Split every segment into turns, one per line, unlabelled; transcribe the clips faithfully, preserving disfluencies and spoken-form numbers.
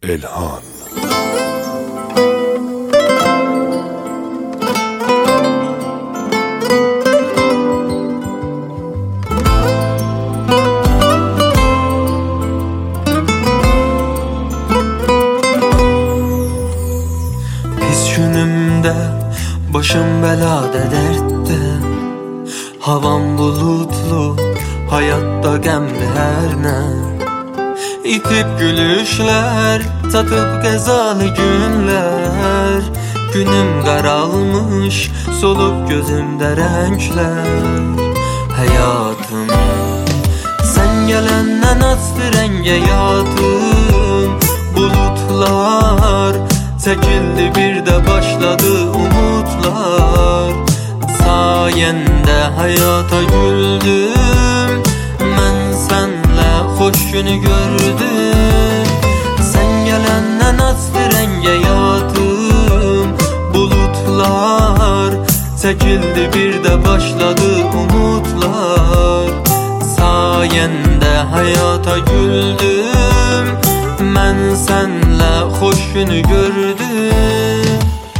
Elhan.
Pis günümde, başım belada dertte, havam bulutlu, hayatta gemli her ne. İtip gülüşler, tatıp gezalı günler. Günüm qaralmış, solup gözümde renkler. Hayatım, sen gelenden açtı renge yatım. Bulutlar çekildi, bir de başladı umutlar. Sayende hayata güldüm, ben senle hoş günü gördüm. Sen gelenden açtı renge yatım. Bulutlar çekildi, bir de başladı umutlar. Sayende hayata güldüm, ben senle hoş günü gördüm.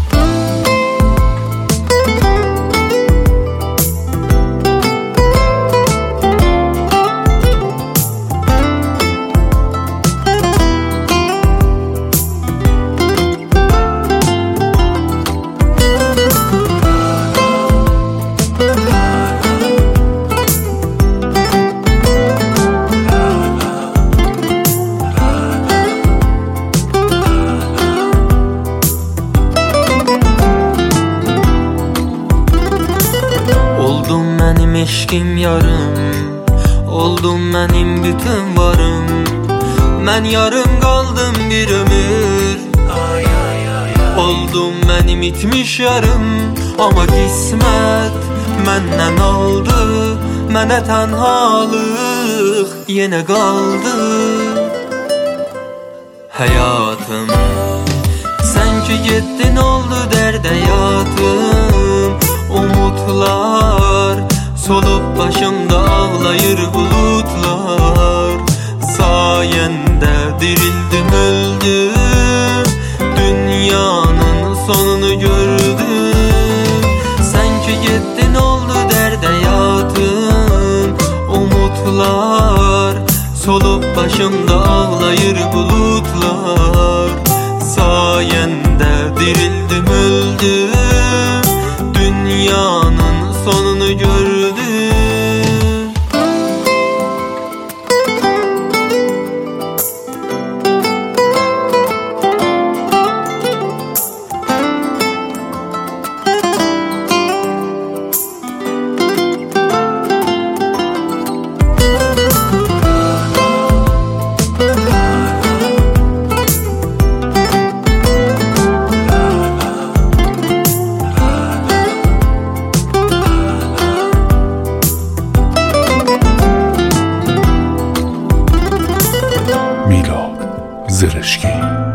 Oldum benim eşkim yarım, oldum benim bütün varım. Ben yarım kaldım bir ömür. Oldum benim itmiş yarım, ama kismet menden aldı. Mənə tenhalıq yine kaldı. Hayatım, sen ki gittin oldu derde yatım. Umutlar solup başımda ağlayır bulutlar. Sayende dirildim öldüm, dünyanın sonunu gördüm. Sen ki gittin oldu derde yatım. Umutlar solup başımda ağlayır bulutlar. Sayende dirildim öldüm, dünyanın sonunu gördüm.
میلاد زرشکی.